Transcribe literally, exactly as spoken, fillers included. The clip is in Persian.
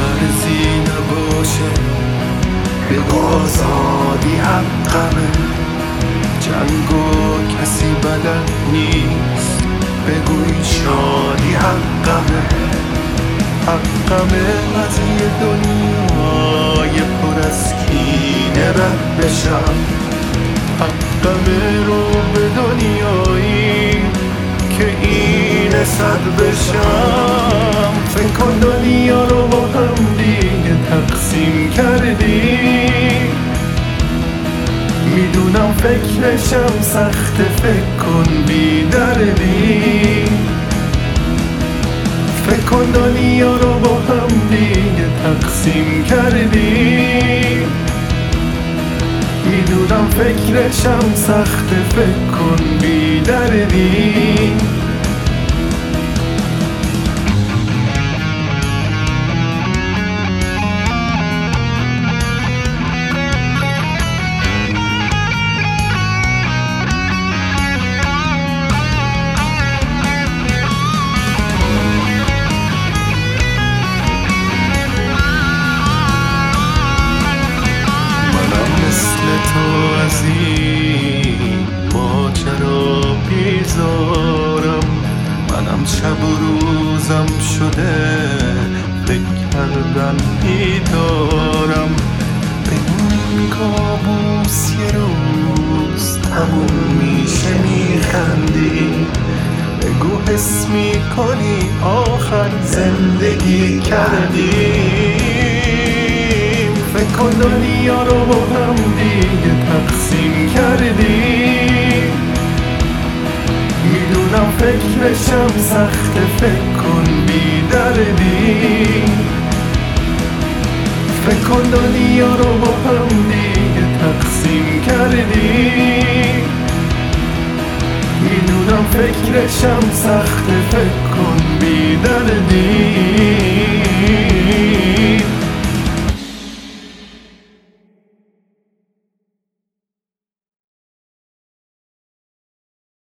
مرزی نباشه، بگو آزادی حقمه. جنگ و کسی بلد نیست، بگو این شادی حقمه. حقمه از یه دنیای پر از کینه رد بشم. حقمه رو به دنیایی که اینه صد بشم. فکر کن دنیا رو با هم دیگه تقسیم کردی. میدونم فکرشم سخته، فکر کن بی دردی. فکر کن دنیا رو با هم دیگه تقسیم کردی. میدونم فکرشم سخته، فکر کن بی دردی. تو از این ماجرا بیزارم. منم شب و روزم شده فکر کردن بیدارم. بگو این کابوس یه روز تموم میشه میخندی. بگو حس میکنی آخر زندگی کردی. فکر کن دنیا رو با هم دیگه تقسیم کردی. میدونم فکرشم سخته، فکر کن بی دردی. فکر کن دنیا رو با هم دیگه تقسیم کردی. میدونم فکرشم سخته،